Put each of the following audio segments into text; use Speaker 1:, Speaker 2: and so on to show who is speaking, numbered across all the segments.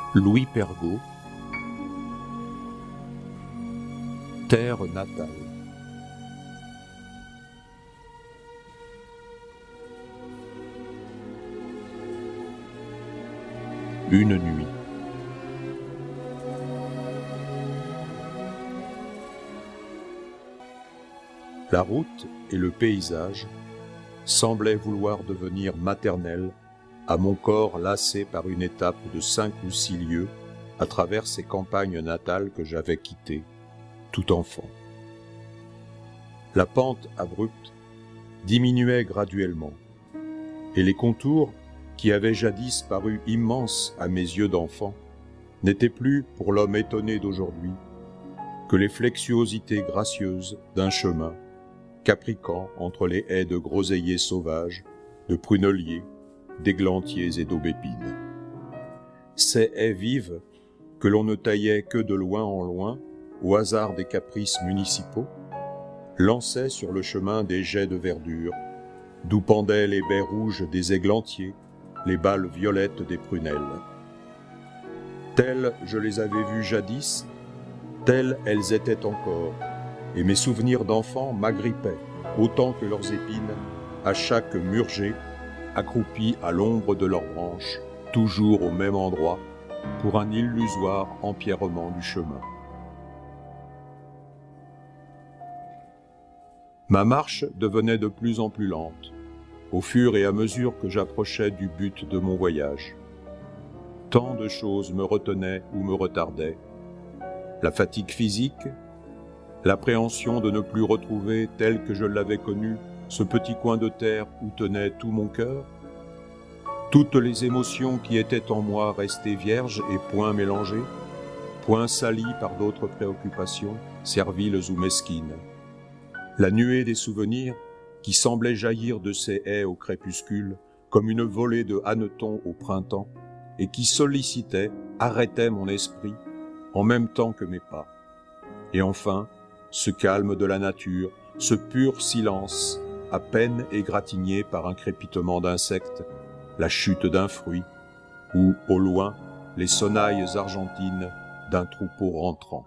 Speaker 1: Louis Pergaud, Terre natale. Une nuit. La route et le paysage semblaient vouloir devenir maternels à mon corps lassé par une étape de 5 ou 6 lieues à travers ces campagnes natales que j'avais quittées, tout enfant. La pente abrupte diminuait graduellement, et les contours, qui avaient jadis paru immenses à mes yeux d'enfant, n'étaient plus, pour l'homme étonné d'aujourd'hui, que les flexuosités gracieuses d'un chemin capriquant entre les haies de groseilliers sauvages, de prunelliers, d'églantiers et d'aubépines. Ces haies vives que l'on ne taillait que de loin en loin, au hasard des caprices municipaux, lançaient sur le chemin des jets de verdure, d'où pendaient les baies rouges des églantiers, les balles violettes des prunelles. Telles je les avais vues jadis, telles elles étaient encore, et mes souvenirs d'enfant m'agrippaient, autant que leurs épines, à chaque murgée, accroupis à l'ombre de leurs branches, toujours au même endroit, pour un illusoire empierrement du chemin. Ma marche devenait de plus en plus lente, au fur et à mesure que j'approchais du but de mon voyage. Tant de choses me retenaient ou me retardaient. La fatigue physique, l'appréhension de ne plus retrouver tel que je l'avais connu ce petit coin de terre où tenait tout mon cœur, toutes les émotions qui étaient en moi restées vierges et point mélangées, point salies par d'autres préoccupations, serviles ou mesquines. La nuée des souvenirs qui semblait jaillir de ces haies au crépuscule comme une volée de hannetons au printemps et qui sollicitait, arrêtait mon esprit en même temps que mes pas. Et enfin, ce calme de la nature, ce pur silence, à peine égratigné par un crépitement d'insectes, la chute d'un fruit, ou, au loin, les sonnailles argentines d'un troupeau rentrant.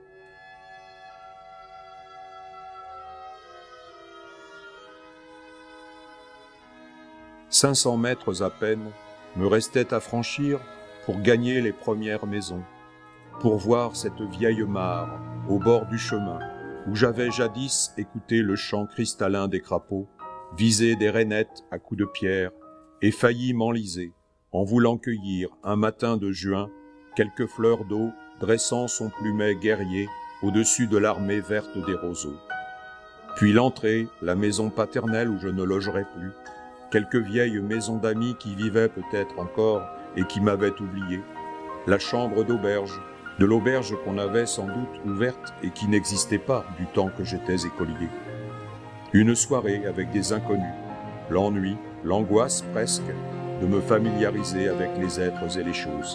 Speaker 1: « 500 mètres à peine me restaient à franchir pour gagner les premières maisons, pour voir cette vieille mare au bord du chemin où j'avais jadis écouté le chant cristallin des crapauds, visé des rainettes à coups de pierre et failli m'enliser en voulant cueillir un matin de juin quelques fleurs d'eau dressant son plumet guerrier au-dessus de l'armée verte des roseaux. Puis l'entrée, la maison paternelle où je ne logerais plus, quelques vieilles maisons d'amis qui vivaient peut-être encore et qui m'avaient oublié, la chambre d'auberge, de l'auberge qu'on avait sans doute ouverte et qui n'existait pas du temps que j'étais écolier. Une soirée avec des inconnus, l'ennui, l'angoisse presque, de me familiariser avec les êtres et les choses.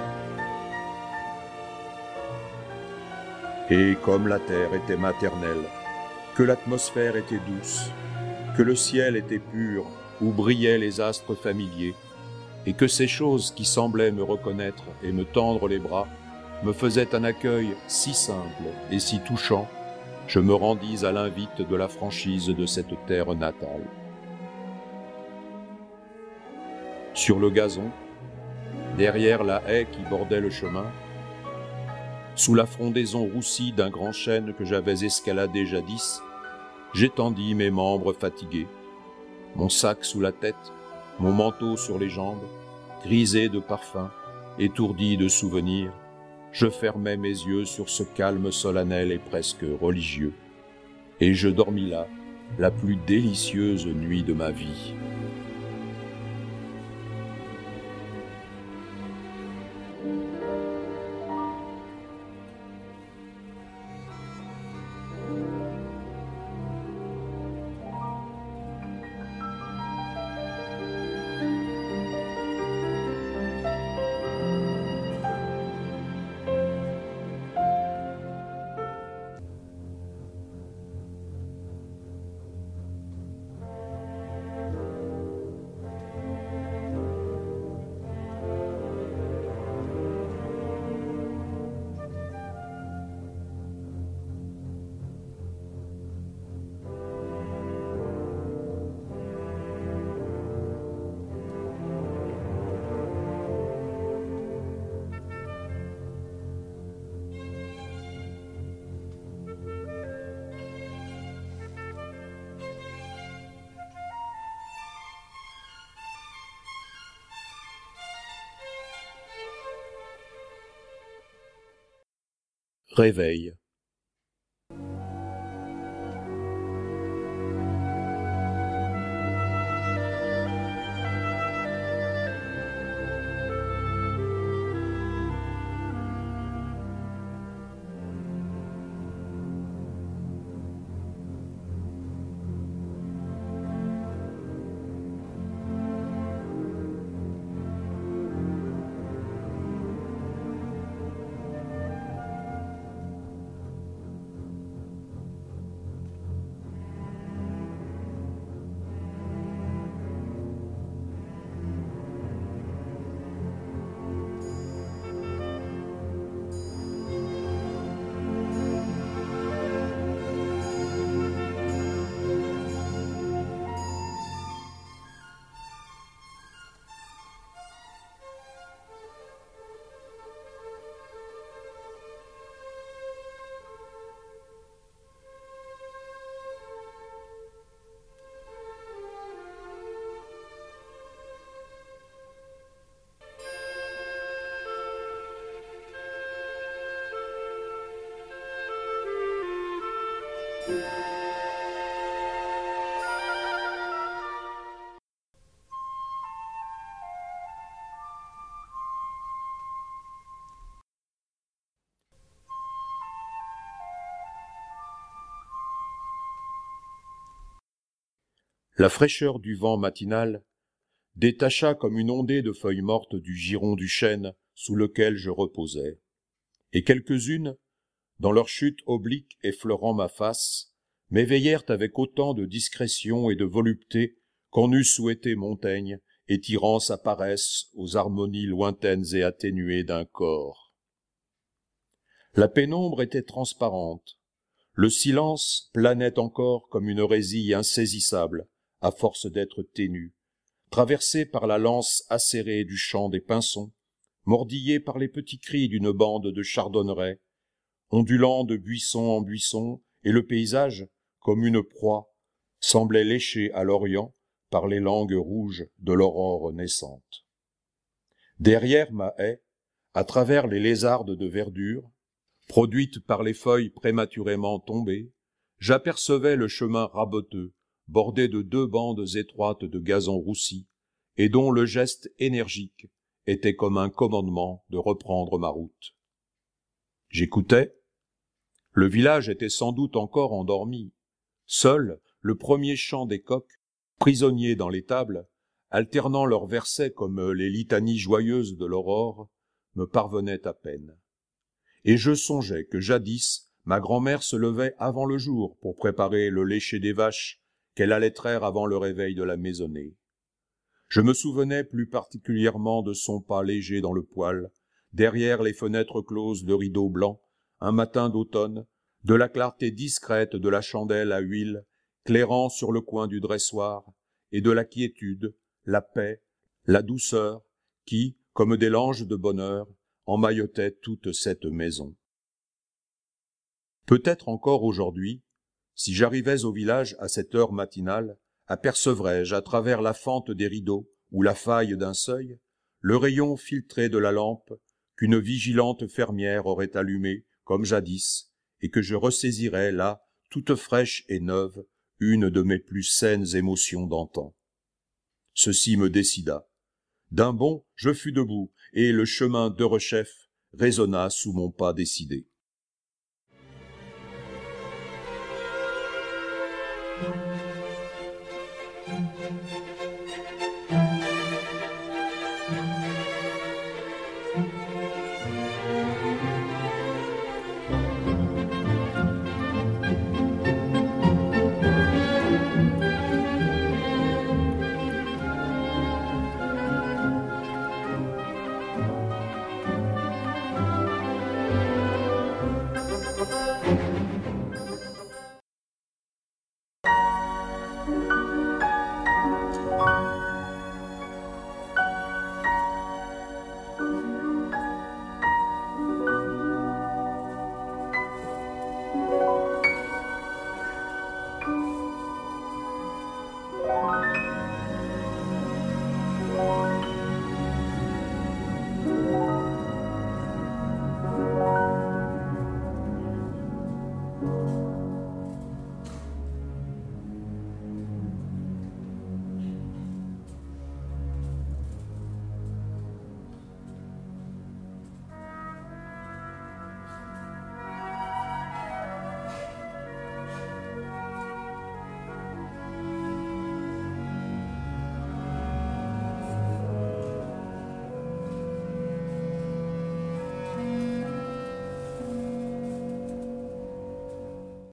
Speaker 1: Et comme la terre était maternelle, que l'atmosphère était douce, que le ciel était pur, où brillaient les astres familiers, et que ces choses qui semblaient me reconnaître et me tendre les bras me faisaient un accueil si simple et si touchant, je me rendis à l'invite de la franchise de cette terre natale. Sur le gazon, derrière la haie qui bordait le chemin, sous la frondaison roussie d'un grand chêne que j'avais escaladé jadis, j'étendis mes membres fatigués, mon sac sous la tête, mon manteau sur les jambes, grisé de parfums, étourdi de souvenirs, je fermai mes yeux sur ce calme solennel et presque religieux, et je dormis là, la plus délicieuse nuit de ma vie. Réveil. La fraîcheur du vent matinal détacha comme une ondée de feuilles mortes du giron du chêne sous lequel je reposais, et quelques-unes, dans leur chute oblique effleurant ma face, m'éveillèrent avec autant de discrétion et de volupté qu'en eût souhaité Montaigne, étirant sa paresse aux harmonies lointaines et atténuées d'un corps. La pénombre était transparente, le silence planait encore comme une résille insaisissable, à force d'être ténue, traversée par la lance acérée du chant des pinsons, mordillée par les petits cris d'une bande de chardonnerets, ondulant de buisson en buisson, et le paysage, comme une proie, semblait léché à l'orient par les langues rouges de l'aurore naissante. Derrière ma haie, à travers les lézardes de verdure, produites par les feuilles prématurément tombées, j'apercevais le chemin raboteux, bordé de 2 bandes étroites de gazon roussi, et dont le geste énergique était comme un commandement de reprendre ma route. J'écoutais. Le village était sans doute encore endormi. Seul le premier chant des coqs, prisonniers dans l'étable, alternant leurs versets comme les litanies joyeuses de l'aurore, me parvenait à peine. Et je songeais que jadis, ma grand-mère se levait avant le jour pour préparer le lécher des vaches qu'elle allait traire avant le réveil de la maisonnée. Je me souvenais plus particulièrement de son pas léger dans le poêle, derrière les fenêtres closes de rideaux blancs, un matin d'automne, de la clarté discrète de la chandelle à huile, clairant sur le coin du dressoir, et de la quiétude, la paix, la douceur, qui, comme des langes de bonheur, emmaillotaient toute cette maison. Peut-être encore aujourd'hui, si j'arrivais au village à cette heure matinale, apercevrais-je à travers la fente des rideaux ou la faille d'un seuil le rayon filtré de la lampe qu'une vigilante fermière aurait allumé comme jadis et que je ressaisirais là, toute fraîche et neuve, une de mes plus saines émotions d'antan. Ceci me décida. D'un bond, je fus debout et le chemin d'Heurechef résonna sous mon pas décidé.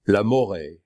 Speaker 1: La Moret.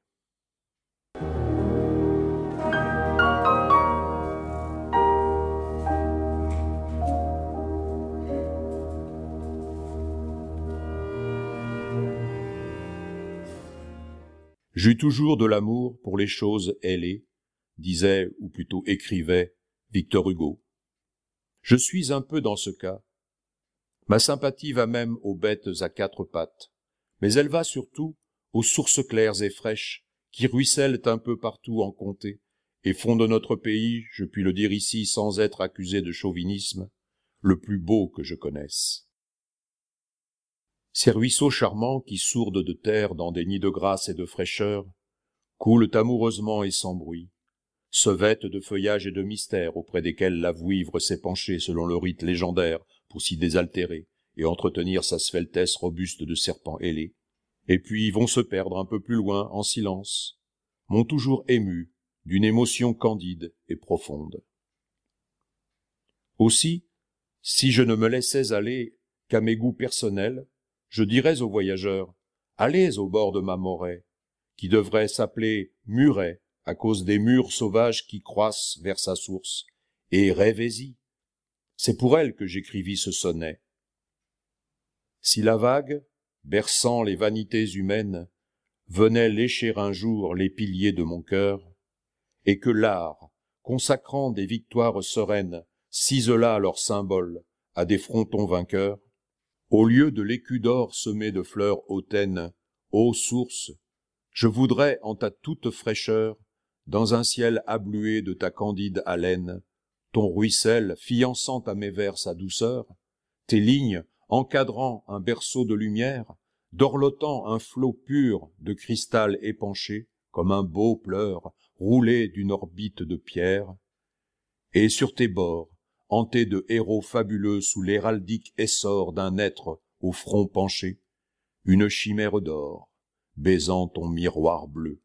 Speaker 1: J'eus toujours de l'amour pour les choses ailées, disait, ou plutôt écrivait, Victor Hugo. Je suis un peu dans ce cas. Ma sympathie va même aux bêtes à quatre pattes, mais elle va surtout aux sources claires et fraîches qui ruissellent un peu partout en comté et font de notre pays, je puis le dire ici sans être accusé de chauvinisme, le plus beau que je connaisse. Ces ruisseaux charmants qui sourdent de terre dans des nids de grâce et de fraîcheur, coulent amoureusement et sans bruit, se vêtent de feuillage et de mystère auprès desquels la vouivre s'est penchée selon le rite légendaire pour s'y désaltérer et entretenir sa sveltesse robuste de serpent ailé, et puis vont se perdre un peu plus loin en silence, m'ont toujours ému d'une émotion candide et profonde. Aussi, si je ne me laissais aller qu'à mes goûts personnels, je dirais aux voyageurs, allez au bord de ma Moret, qui devrait s'appeler Muret à cause des murs sauvages qui croissent vers sa source, et rêvez-y. C'est pour elle que j'écrivis ce sonnet. Si la vague, berçant les vanités humaines, venait lécher un jour les piliers de mon cœur, et que l'art, consacrant des victoires sereines, ciselât leurs symboles à des frontons vainqueurs, au lieu de l'écu d'or semé de fleurs hautaines, ô source, je voudrais en ta toute fraîcheur, dans un ciel ablué de ta candide haleine, ton ruissel fiançant à mes vers sa douceur, tes lignes encadrant un berceau de lumière, dorlotant un flot pur de cristal épanché, comme un beau pleur roulé d'une orbite de pierre, et sur tes bords, hantés de héros fabuleux sous l'héraldique essor d'un être au front penché, une chimère d'or, baisant ton miroir bleu.